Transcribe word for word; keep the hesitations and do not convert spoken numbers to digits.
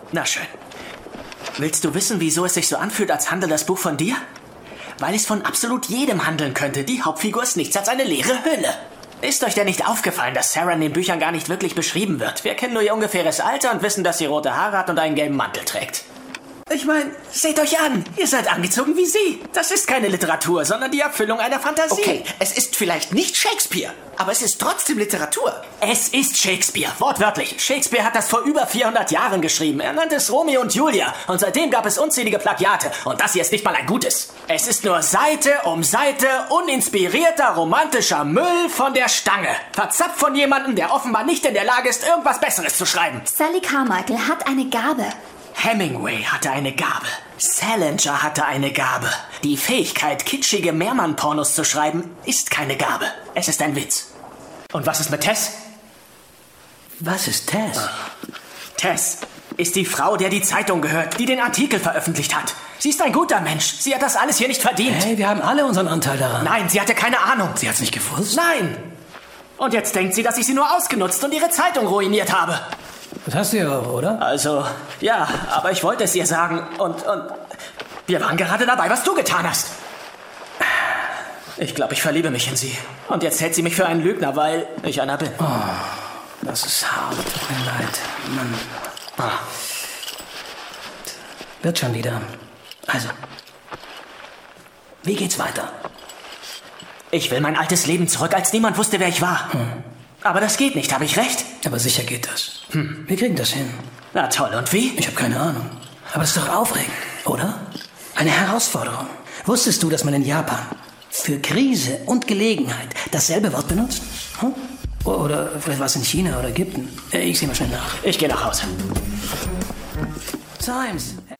Na schön. Willst du wissen, wieso es sich so anfühlt, als handelt das Buch von dir? Weil es von absolut jedem handeln könnte. Die Hauptfigur ist nichts als eine leere Hülle. Ist euch denn nicht aufgefallen, dass Sarah in den Büchern gar nicht wirklich beschrieben wird? Wir kennen nur ihr ungefähres Alter und wissen, dass sie rote Haare hat und einen gelben Mantel trägt. Ich meine, seht euch an. Ihr seid angezogen wie sie. Das ist keine Literatur, sondern die Erfüllung einer Fantasie. Okay, es ist vielleicht nicht Shakespeare, aber es ist trotzdem Literatur. Es ist Shakespeare, wortwörtlich. Shakespeare hat das vor über vierhundert Jahren geschrieben. Er nannte es Romeo und Julia. Und seitdem gab es unzählige Plagiate. Und das hier ist nicht mal ein gutes. Es ist nur Seite um Seite uninspirierter, romantischer Müll von der Stange. Verzapft von jemandem, der offenbar nicht in der Lage ist, irgendwas Besseres zu schreiben. Sally Carmichael hat eine Gabe. Hemingway hatte eine Gabe. Salinger hatte eine Gabe. Die Fähigkeit, kitschige Mehrmann-Pornos zu schreiben, ist keine Gabe. Es ist ein Witz. Und was ist mit Tess? Was ist Tess? Tess ist die Frau, der die Zeitung gehört, die den Artikel veröffentlicht hat. Sie ist ein guter Mensch. Sie hat das alles hier nicht verdient. Hey, wir haben alle unseren Anteil daran. Nein, sie hatte keine Ahnung. Sie hat's nicht gewusst? Nein. Und jetzt denkt sie, dass ich sie nur ausgenutzt und ihre Zeitung ruiniert habe. Das hast du ja auch, oder? Also, ja, aber ich wollte es ihr sagen und, und wir waren gerade dabei, was du getan hast. Ich glaube, ich verliebe mich in sie. Und jetzt hält sie mich für einen Lügner, weil ich einer bin. Oh, das ist hart. Tut mir leid. Mann. Ah. Wird schon wieder. Also, wie geht's weiter? Ich will mein altes Leben zurück, als niemand wusste, wer ich war. Hm. Aber das geht nicht, habe ich recht? Aber sicher geht das. Hm. Wir kriegen das hin. Na toll, und wie? Ich habe keine Ahnung. Aber es ist doch aufregend, oder? Eine Herausforderung. Wusstest du, dass man in Japan für Krise und Gelegenheit dasselbe Wort benutzt? Hm? Oder vielleicht war es in China oder Ägypten. Ich sehe mal schnell nach. Ich gehe nach Hause. Times.